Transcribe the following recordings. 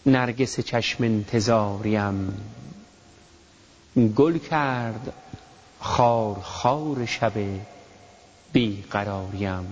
نرگس چشم انتظاریم. گل کرد خار خار شب بیقراریم.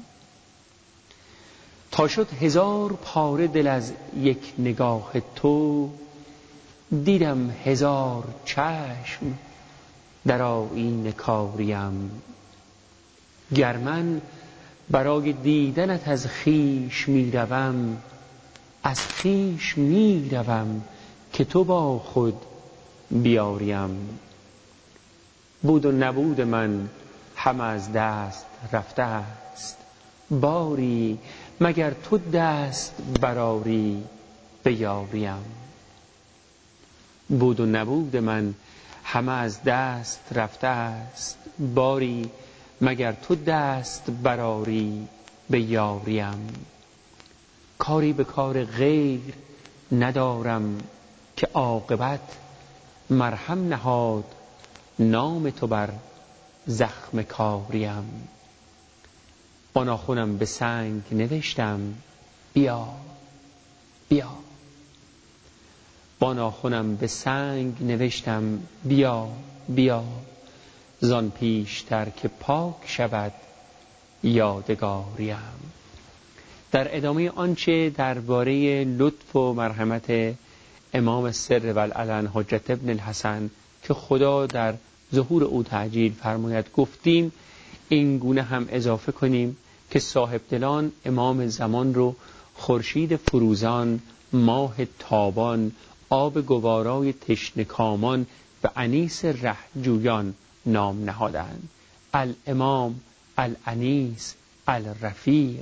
تا شد 1000 پاره دل از یک نگاه تو، دیدم 1000 چشم در آیینه کاریم. گر من برای دیدنت از خویش می روم، از خویش می روم که تو با خود بیاریم. بود و نبود من همه از دست رفته است، باری مگر تو دست برآری به یاریم. بود و نبود من همه از دست رفته است، باری مگر تو دست برآری به یاریم. کاری به کار غیر ندارم که عاقبت مرهم نهاد نام تو بر زخم کاریم. با ناخنم به سنگ نوشتم بیا بیا. با ناخنم به سنگ نوشتم بیا بیا. زان پیشتر که پاک شود یادگاریم. در ادامه آنچه درباره لطف و مرحمت امام السر و العلن حجت ابن الحسن که خدا در ظهور او تعجیل فرماید گفتیم، این گونه هم اضافه کنیم که صاحب دلان امام زمان رو خورشید فروزان، ماه تابان، آب گوارای تشنه کامان و انیس رهجویان نام نهادند. الامام، الانیس، الرفیق.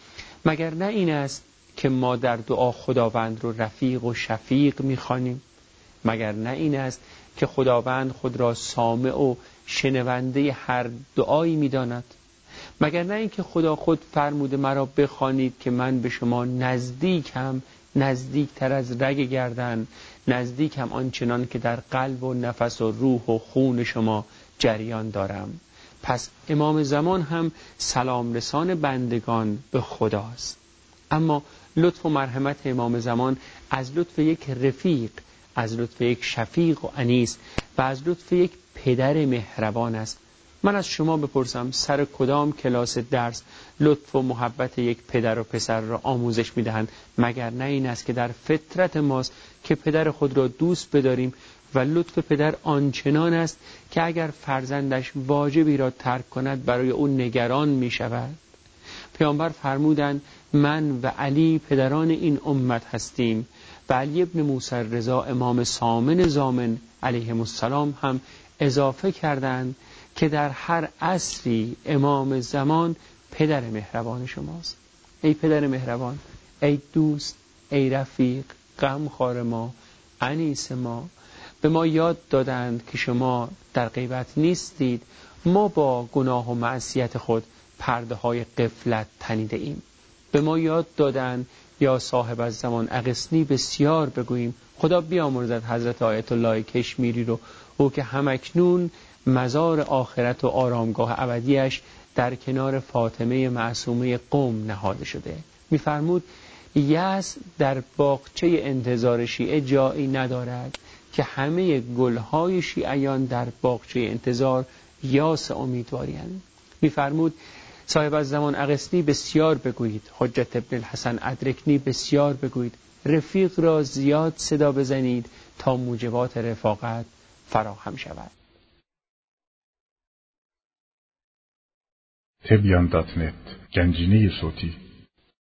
مگر نه این است که ما در دعا خداوند رو رفیق و شفیق می‌خوانیم؟ مگر نه این است که خداوند خود را سامع و شنونده هر دعایی می‌داند؟ مگر نه این که خدا خود فرموده مرا بخوانید که من به شما نزدیکم، نزدیکتر از رگ گردن، نزدیکم آنچنان که در قلب و نفس و روح و خون شما جریان دارم. پس امام زمان هم سلام رسان بندگان به خداست. اما لطف و مرحمت امام زمان از لطف یک رفیق، از لطف یک شفیق و انیس و از لطف یک پدر مهربان است. من از شما بپرسم سر کدام کلاس درس لطف و محبت یک پدر و پسر را آموزش می‌دهند؟ مگر نه این است که در فطرت ماست که پدر خود را دوست بداریم و لطف پدر آنچنان است که اگر فرزندش واجبی را ترک کند برای او نگران می شود. پیامبر فرمودند من و علی پدران این امت هستیم و علی ابن موسی رضا امام سامن زامن علیهم السلام هم اضافه کردند که در هر عصری امام زمان پدر مهربان شماست. ای پدر مهربان، ای دوست، ای رفیق، غمخوار ما، انیس ما، به ما یاد دادند که شما در غیبت نیستید. ما با گناه و معصیت خود پرده های غفلت تنیده ایم. به ما یاد دادند یا صاحب از زمان اغثنی بسیار بگوییم. خدا بیامرزد حضرت آیت الله کشمیری رو، او که همکنون مزار آخرت و آرامگاه ابدیش در کنار فاطمه معصومه قم نهاده شده. می‌فرمود یأس در باغچه انتظار شیعه جایی ندارد که همه گلهای شیعیان در باغچه انتظار یاس امیدواری‌اند. می‌فرمود صاحب از زمان اغثنی بسیار بگویید، حجت ابن الحسن ادرکنی بسیار بگویید، رفیق را زیاد صدا بزنید تا موجبات رفاقت فراهم شود. تبیان.net گنجینه صوتی